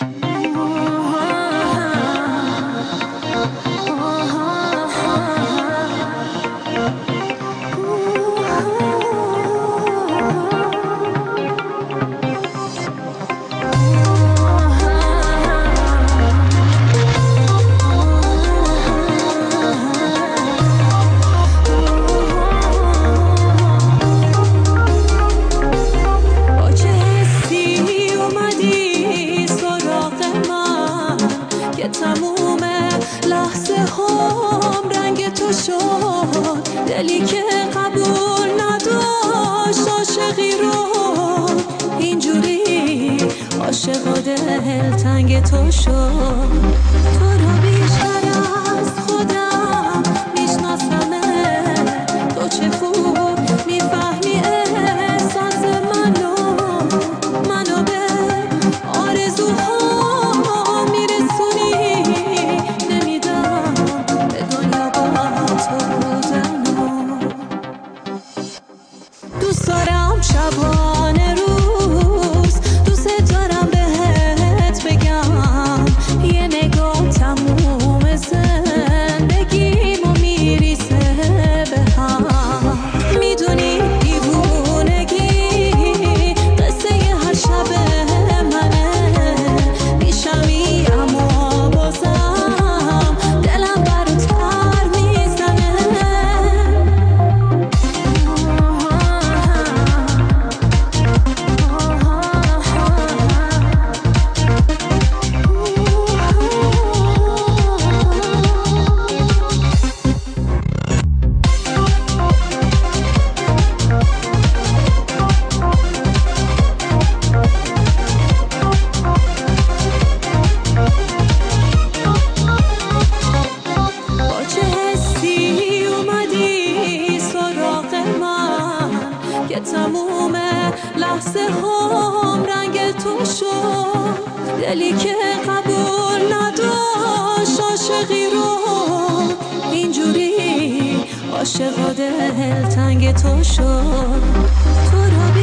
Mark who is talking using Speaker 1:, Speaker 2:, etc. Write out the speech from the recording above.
Speaker 1: تموم لحظه هم رنگ تو شد، دلی که قبول نداشت عاشقی رو، اینجوری عاشق و دلتنگ تو شد. تو رو بیشتر از خودم میشناسمه، تو چه خوب میفهمی احساس منو به آرزوها دوست دارم شبانه روز، دوست دارم بهت بگم، یه نگاه تموم زندگیمو میریسه به هم. میدونی دیوونگی قصه هر شب منه، میشمی اما بازم دلم برات پر میزنه. که تموم لحظه هم رنگ تو شد، دلی که قبول نداشت عاشقی رو، اینجوری عاشق و دلتنگ تو شد. تو رو